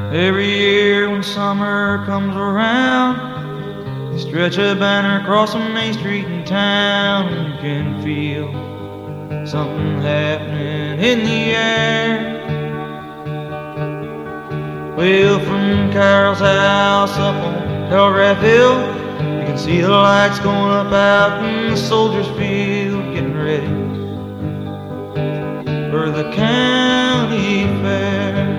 Every year when summer comes around, they stretch a banner across the main street in town, and you can feel something happening in the air. Well, from Carol's house up on Telegraph Hill, you can see the lights going up out in the soldiers' field, getting ready for the county fair.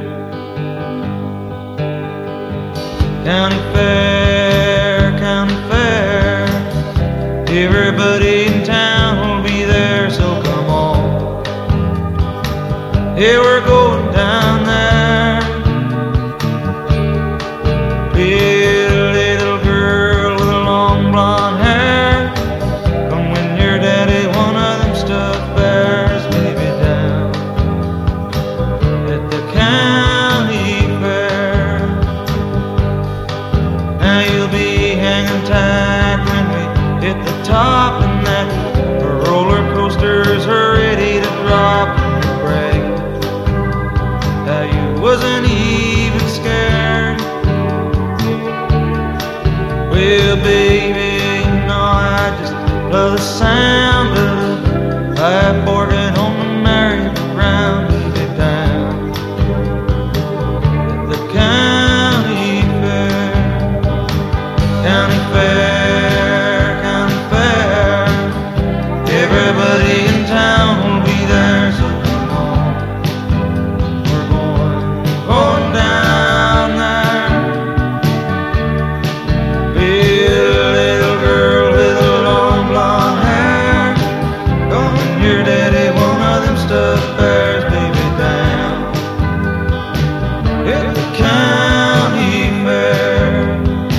County fair, county fair, everybody in town will be there, so come on. Yeah, we're going down there. Be a little girl with a long blonde hair, come win your daddy one of them stuffed bears, baby, down at the county fair. Now you'll be hanging tight when we hit the top, and that roller coasters are ready to drop. And brag how you wasn't even scared. Well, baby, you know I just love the sound of the pipe organ on the merry-go-round, baby, down at the county fair. County fair, county fair, everybody in town will be there, so come on. We're going down there. Be a little girl with a long blonde hair, come win your daddy one of them stuffed bears, baby, down at the county fair.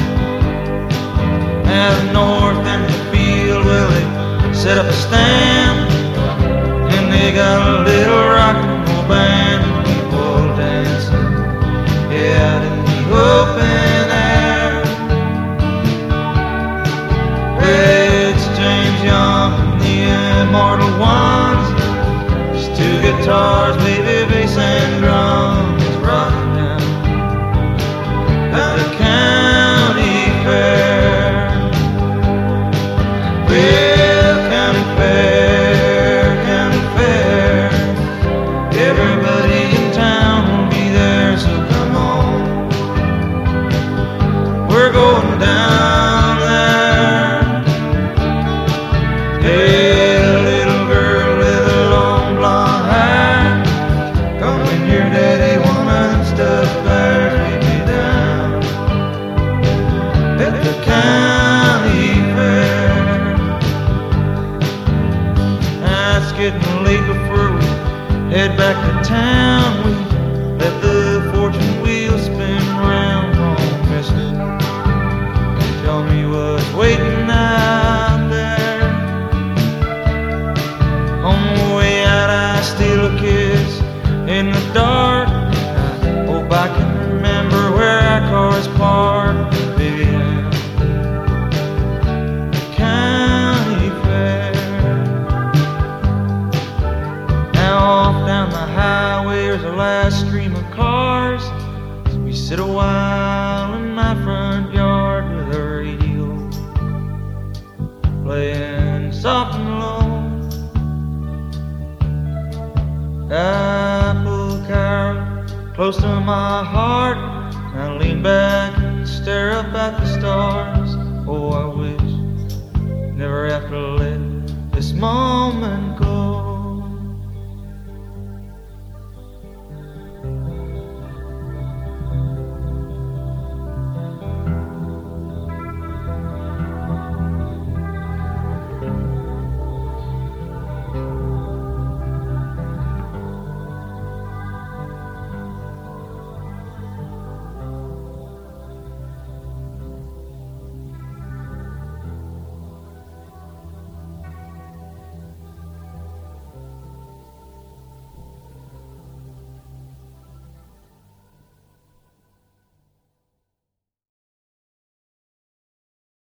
Out north in the field, well, they set up a stand, and they got a little rock and roll band, and people dancing, yeah, out in the open air. Well, it's James Young and the Immortal Ones, just two guitars, baby, bass and drums, rocking down at the county fair. Well, county fair, everybody in town will be there, so come on. We're going down there. Hey, a little girl with a long blonde hair, come win your daddy one of them stuffed bears, baby, down at the county fair. It's getting late before we head back to town. We let the fortune wheel spin round. Oh, mister, tell me what's waiting out there. On the way out I steal a kiss in the dark. I hope I can remember where our car's parked, baby, the county fair. Off down the highway, there's a last stream of cars. So we sit a while in my front yard with a radio playing soft and low. I pull Carol close to my heart, and I lean back and stare up at the stars. Oh, I wish never have to let this moment go.